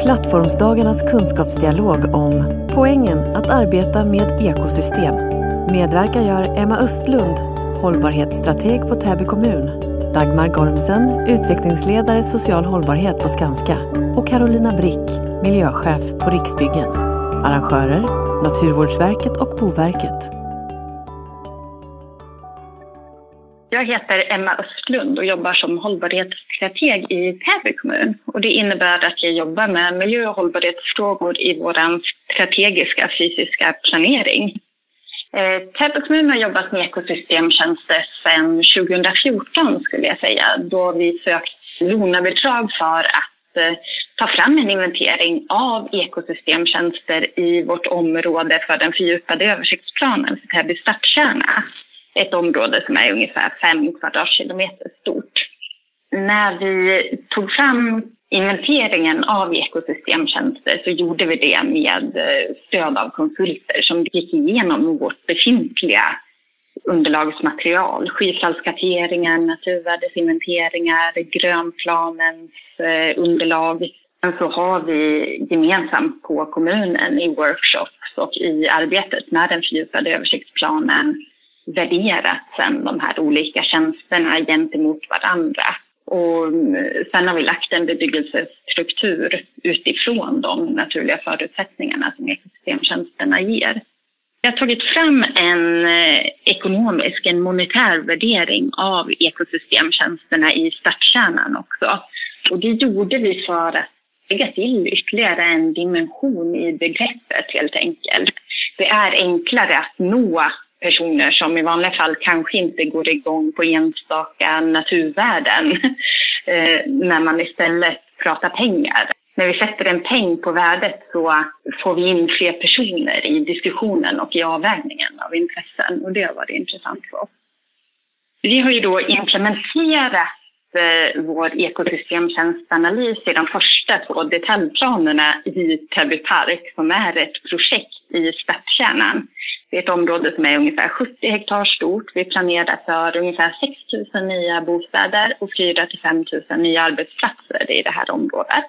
Plattformsdagarnas kunskapsdialog om poängen att arbeta med ekosystem. Medverkar gör Emma Östlund, hållbarhetsstrateg på Täby kommun, Dagmar Gormsen, utvecklingsledare social hållbarhet på Skanska och Carolina Brick, miljöchef på Riksbyggen. Arrangörer, Naturvårdsverket och Boverket. Jag heter Emma Östlund och jobbar som hållbarhetsstrateg i Täby kommun. Och det innebär att jag jobbar med miljö- och hållbarhetsfrågor i vår strategiska fysiska planering. Täby kommun har jobbat med ekosystemtjänster sedan 2014 skulle jag säga. Då vi sökt lånebidrag för att ta fram en inventering av ekosystemtjänster i vårt område för den fördjupade översiktsplanen för Täby stadskärna. Ett område som är ungefär 5 kvadratkilometer stort. När vi tog fram inventeringen av ekosystemtjänster så gjorde vi det med stöd av konsulter som gick igenom vårt befintliga underlagsmaterial. Skyfallskarteringar, naturvärdesinventeringar, grönplanens underlag. Och så har vi gemensamt på kommunen i workshops och i arbetet med den fördjupade översiktsplanen värderat sen de här olika tjänsterna gentemot varandra. Och sen har vi lagt en bebyggelsestruktur utifrån de naturliga förutsättningarna som ekosystemtjänsterna ger. Jag har tagit fram en ekonomisk, en monetär värdering av ekosystemtjänsterna i stadskärnan också. Och det gjorde vi för att lägga till ytterligare en dimension i begreppet helt enkelt. Det är enklare att nå personer som i vanliga fall kanske inte går igång på enstaka naturvärden när man istället pratar pengar. När vi sätter en peng på värdet så får vi in fler personer i diskussionen och i avvägningen av intressen och det har varit intressant för oss. Vi har ju då implementerat vår ekosystemtjänstanalys i de första 2 detaljplanerna i Täby park som är ett projekt i stadskärnan. Det är ett område som är ungefär 70 hektar stort. Vi planerar för ungefär 6 000 nya bostäder och 4 till 5 000 nya arbetsplatser i det här området.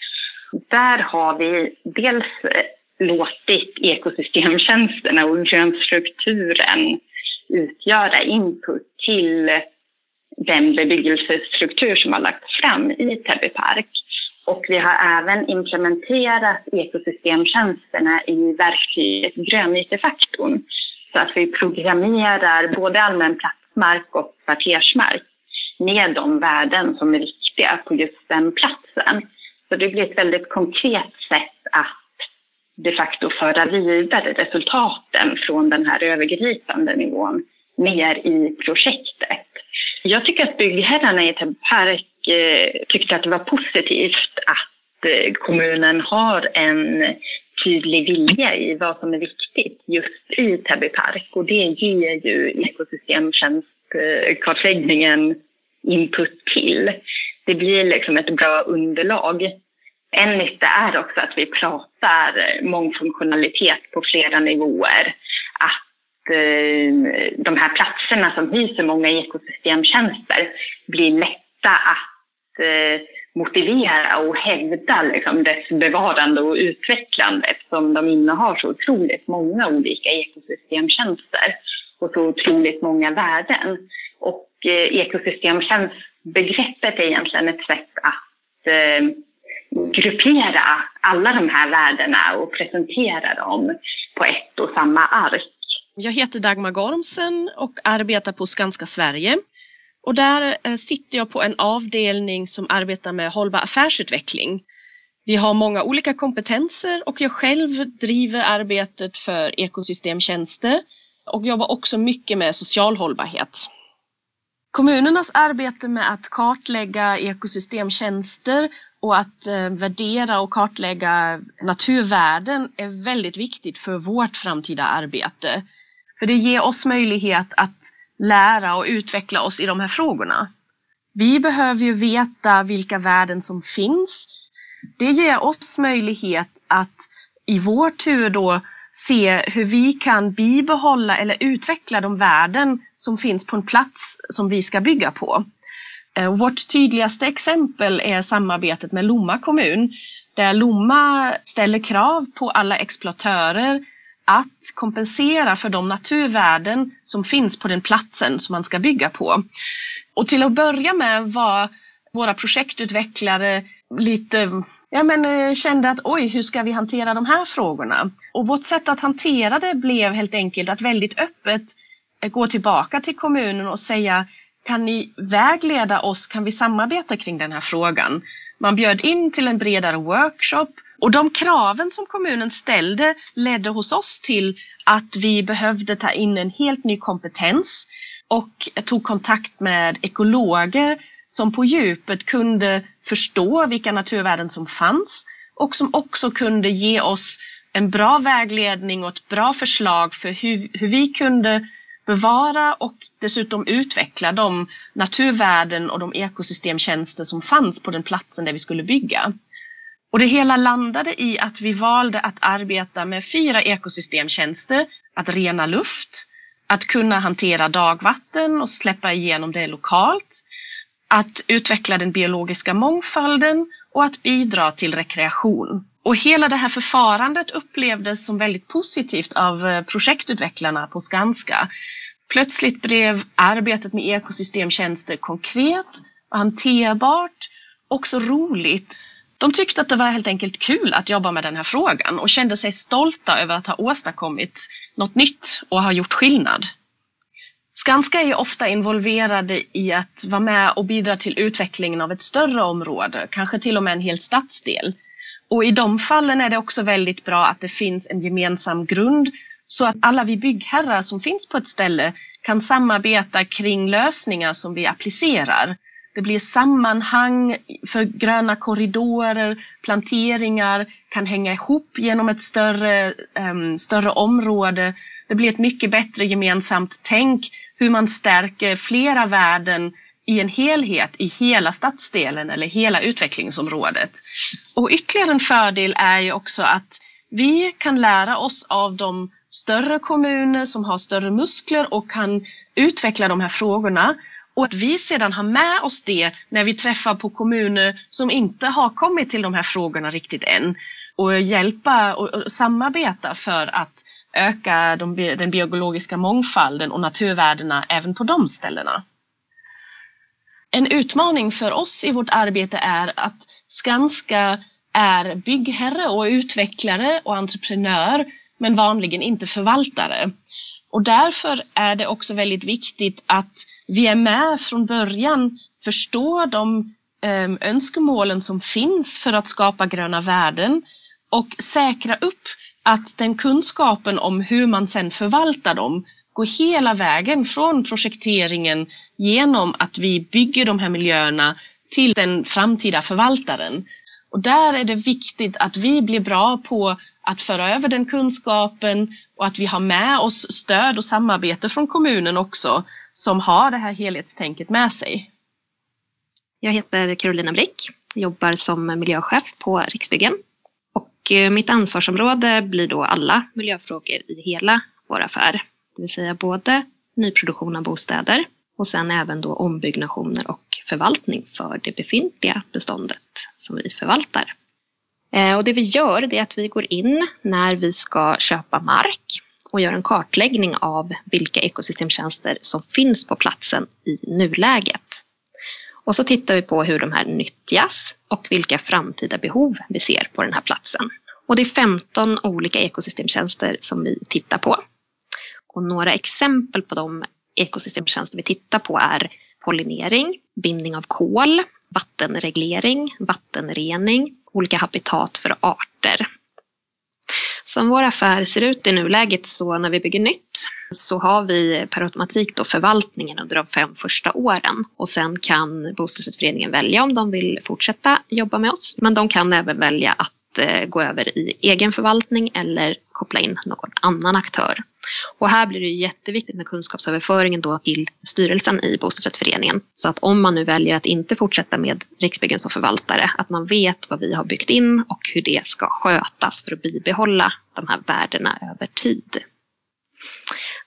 Där har vi dels låtit ekosystemtjänsterna och grönstrukturen utgöra input till den bebyggelsestruktur som har lagts fram i Täby park. Och vi har även implementerat ekosystemtjänsterna i verktyget grönytefaktorn. Så att vi programmerar både allmän platsmark och kvartersmark med de värden som är viktiga på just den platsen. Så det blir ett väldigt konkret sätt att de facto föra vidare resultaten från den här övergripande nivån ner i projektet. Jag tycker att byggherrarna i Täby park tyckte att det var positivt att kommunen har en tydlig vilja i vad som är viktigt just i Täby park. Och det ger ju ekosystemtjänstkartläggningen input till. Det blir liksom ett bra underlag. En nytta är också att vi pratar mångfunktionalitet på flera nivåer. Att de här platserna som hyser många ekosystemtjänster blir lätta att motivera och hävda liksom dess bevarande och utvecklande eftersom de innehar så otroligt många olika ekosystemtjänster och så otroligt många värden. Och ekosystemtjänstbegreppet är egentligen ett sätt att gruppera alla de här värdena och presentera dem på ett och samma ark. Jag heter Dagmar Gormsen och arbetar på Skanska Sverige. Och där sitter jag på en avdelning som arbetar med hållbar affärsutveckling. Vi har många olika kompetenser och jag själv driver arbetet för ekosystemtjänster och jobbar också mycket med social hållbarhet. Kommunernas arbete med att kartlägga ekosystemtjänster och att värdera och kartlägga naturvärden är väldigt viktigt för vårt framtida arbete. För det ger oss möjlighet att lära och utveckla oss i de här frågorna. Vi behöver ju veta vilka värden som finns. Det ger oss möjlighet att i vår tur då se hur vi kan bibehålla eller utveckla de värden som finns på en plats som vi ska bygga på. Vårt tydligaste exempel är samarbetet med Lomma kommun, där Lomma ställer krav på alla exploatörer att kompensera för de naturvärden som finns på den platsen som man ska bygga på. Och till att börja med var våra projektutvecklare kände att hur ska vi hantera de här frågorna? Och vårt sätt att hantera det blev helt enkelt att väldigt öppet gå tillbaka till kommunen och säga: kan ni vägleda oss, kan vi samarbeta kring den här frågan? Man bjöd in till en bredare workshop, och de kraven som kommunen ställde ledde hos oss till att vi behövde ta in en helt ny kompetens och tog kontakt med ekologer som på djupet kunde förstå vilka naturvärden som fanns och som också kunde ge oss en bra vägledning och ett bra förslag för hur vi kunde bevara och dessutom utveckla de naturvärden och de ekosystemtjänster som fanns på den platsen där vi skulle bygga. Och det hela landade i att vi valde att arbeta med 4 ekosystemtjänster: att rena luft, att kunna hantera dagvatten och släppa igenom det lokalt, att utveckla den biologiska mångfalden och att bidra till rekreation. Och hela det här förfarandet upplevdes som väldigt positivt av projektutvecklarna på Skanska. Plötsligt blev arbetet med ekosystemtjänster konkret och hanterbart och så roligt. De tyckte att det var helt enkelt kul att jobba med den här frågan och kände sig stolta över att ha åstadkommit något nytt och ha gjort skillnad. Skanska är ofta involverade i att vara med och bidra till utvecklingen av ett större område, kanske till och med en hel stadsdel. Och i de fallen är det också väldigt bra att det finns en gemensam grund så att alla vi byggherrar som finns på ett ställe kan samarbeta kring lösningar som vi applicerar. Det blir sammanhang för gröna korridorer, planteringar kan hänga ihop genom ett större område. Det blir ett mycket bättre gemensamt tänk hur man stärker flera värden i en helhet i hela stadsdelen eller hela utvecklingsområdet. Och ytterligare en fördel är ju också att vi kan lära oss av de större kommuner som har större muskler och kan utveckla de här frågorna. Och att vi sedan har med oss det när vi träffar på kommuner som inte har kommit till de här frågorna riktigt än. Och hjälpa och samarbeta för att öka den biologiska mångfalden och naturvärdena även på de ställena. En utmaning för oss i vårt arbete är att Skanska är byggherre och utvecklare och entreprenör, men vanligen inte förvaltare. Och därför är det också väldigt viktigt att vi är med från början, förstår de önskemålen som finns för att skapa gröna värden och säkra upp att den kunskapen om hur man sedan förvaltar dem går hela vägen från projekteringen genom att vi bygger de här miljöerna till den framtida förvaltaren. Och där är det viktigt att vi blir bra på att föra över den kunskapen och att vi har med oss stöd och samarbete från kommunen också som har det här helhetstänket med sig. Jag heter Carolina Brick, jobbar som miljöchef på Riksbyggen. Och mitt ansvarsområde blir då alla miljöfrågor i hela vår affär. Det vill säga både nyproduktion av bostäder och sen även då ombyggnationer och förvaltning för det befintliga beståndet som vi förvaltar. Och det vi gör det är att vi går in när vi ska köpa mark och gör en kartläggning av vilka ekosystemtjänster som finns på platsen i nuläget. Och så tittar vi på hur de här nyttjas och vilka framtida behov vi ser på den här platsen. Och det är 15 olika ekosystemtjänster som vi tittar på. Och några exempel på de ekosystemtjänster vi tittar på är pollinering, bindning av kol, vattenreglering, vattenrening, olika habitat för arter. Som vår affär ser ut i nuläget så när vi bygger nytt så har vi per automatik då förvaltningen under de 5 första åren. Och sen kan bostadsrättsföreningen välja om de vill fortsätta jobba med oss. Men de kan även välja att gå över i egen förvaltning eller koppla in någon annan aktör. Och här blir det jätteviktigt med kunskapsöverföringen då till styrelsen i bostadsrättsföreningen. Så att om man nu väljer att inte fortsätta med Riksbyggen som förvaltare, att man vet vad vi har byggt in och hur det ska skötas för att bibehålla de här värdena över tid.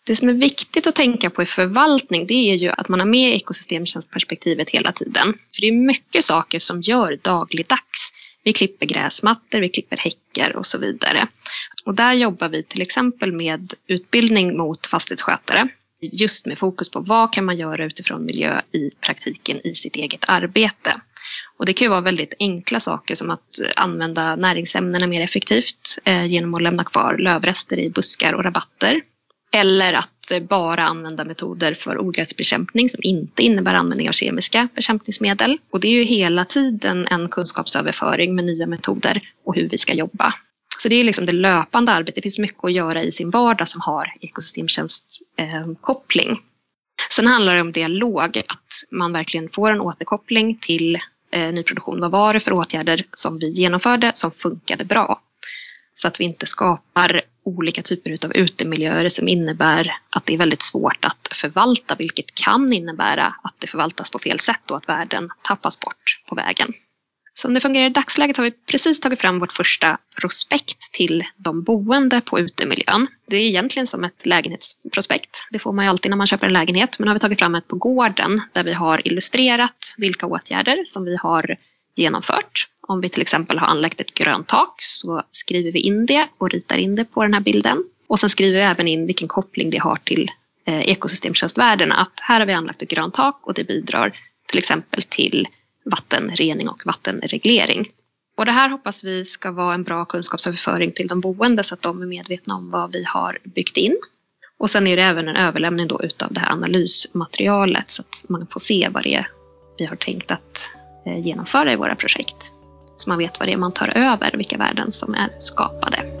Det som är viktigt att tänka på i förvaltning, det är ju att man har med ekosystemtjänstperspektivet hela tiden. För det är mycket saker som gör dagligdags. Vi klipper gräsmattor, vi klipper häckar och så vidare. Och där jobbar vi till exempel med utbildning mot fastighetsskötare. Just med fokus på vad kan man göra utifrån miljö i praktiken i sitt eget arbete. Och det kan ju vara väldigt enkla saker som att använda näringsämnena mer effektivt genom att lämna kvar lövrester i buskar och rabatter. Eller att bara använda metoder för ogräsbekämpning som inte innebär användning av kemiska bekämpningsmedel. Och det är ju hela tiden en kunskapsöverföring med nya metoder och hur vi ska jobba. Så det är liksom det löpande arbetet. Det finns mycket att göra i sin vardag som har ekosystemtjänstkoppling. Sen handlar det om dialog, att man verkligen får en återkoppling till nyproduktion. Vad var det för åtgärder som vi genomförde som funkade bra? Så att vi inte skapar olika typer av utemiljöer som innebär att det är väldigt svårt att förvalta, vilket kan innebära att det förvaltas på fel sätt och att värden tappas bort på vägen. Som det fungerar i dagsläget har vi precis tagit fram vårt första prospekt till de boende på utemiljön. Det är egentligen som ett lägenhetsprospekt. Det får man ju alltid när man köper en lägenhet, men nu har vi tagit fram ett på gården där vi har illustrerat vilka åtgärder som vi har genomfört. Om vi till exempel har anlagt ett grönt tak så skriver vi in det och ritar in det på den här bilden. Och sen skriver vi även in vilken koppling det har till ekosystemtjänstvärdena. Att här har vi anlagt ett grönt tak och det bidrar till exempel till vattenrening och vattenreglering. Och det här hoppas vi ska vara en bra kunskapsöverföring till de boende så att de är medvetna om vad vi har byggt in. Och sen är det även en överlämning då utav det här analysmaterialet så att man får se vad det är vi har tänkt att genomföra i våra projekt. Så man vet vad det är man tar över, vilka värden som är skapade.